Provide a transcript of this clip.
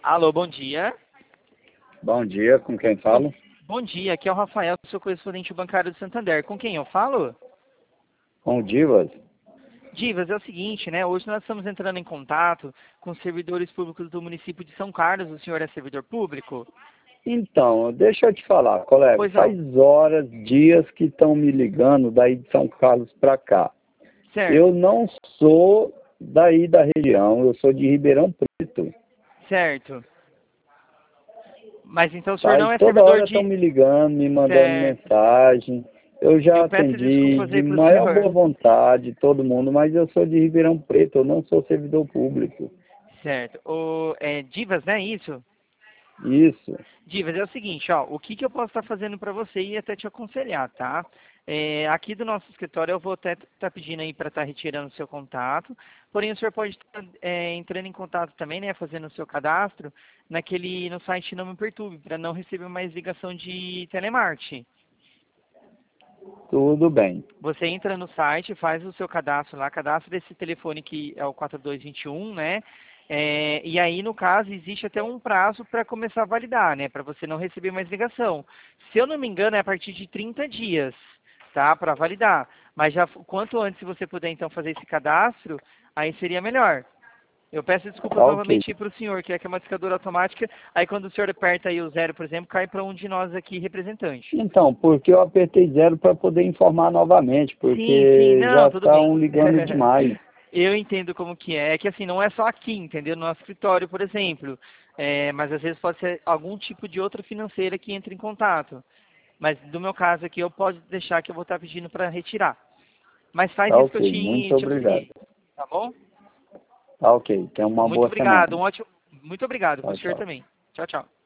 Alô, bom dia. Bom dia, com quem falo? Bom dia, aqui é o Rafael, seu correspondente bancário do Santander. Com quem eu falo? Com o Divas? Divas, é o seguinte, né? Hoje nós estamos entrando em contato com os servidores públicos do município de São Carlos. O senhor é servidor público? Então, deixa eu te falar, colega, Pois faz não. horas, dias que estão me ligando daí de São Carlos para cá. Eu Certo, não sou daí da região, eu sou de Ribeirão Preto, certo. Mas então o senhor tá? E não é toda servidor hora estão de... me ligando, me mandando Certo. mensagem. Eu já Eu peço atendi desculpas de aí pro maior senhor. boa vontade todo mundo, mas eu sou de Ribeirão Preto, eu não sou servidor público. Certo. Divas, né? Isso? Isso, Divas, é o seguinte, ó, o que que eu posso estar fazendo para você e até te aconselhar, tá? Aqui do nosso escritório eu vou até estar pedindo aí para estar retirando o seu contato, porém o senhor pode estar entrando em contato também, né, fazendo o seu cadastro no site Não Me Perturbe, para não receber mais ligação de telemarketing. tudo bem. Você entra no site, faz o seu cadastro lá, cadastra esse telefone que é o 4221, né? E aí, no caso, existe até um prazo para começar a validar, né? Para você não receber mais ligação. Se eu não me engano, é a partir de 30 dias, tá? Para validar. Mas já quanto antes você puder, então, fazer esse cadastro, aí seria melhor. Eu peço desculpas Tá ok. novamente para o senhor, que é uma discadora automática. Aí, quando o senhor aperta aí o zero, por exemplo, cai para um de nós aqui, representante. Então, porque eu apertei zero para poder informar novamente, Sim, sim, porque não, já tudo bem. estão ligando demais. Eu entendo como que é. É que assim, não é só aqui, entendeu? No nosso escritório, por exemplo. Mas às vezes pode ser algum tipo de outra financeira que entre em contato. Mas do meu caso aqui, eu posso deixar que eu vou estar pedindo para retirar. Mas faz Tá isso que eu ok, muito te obrigado. auxiliei. Tá bom? Tá ok, tenha uma Muito boa obrigado. semana. Muito obrigado para Tchau, o senhor tchau. também. Tchau, tchau.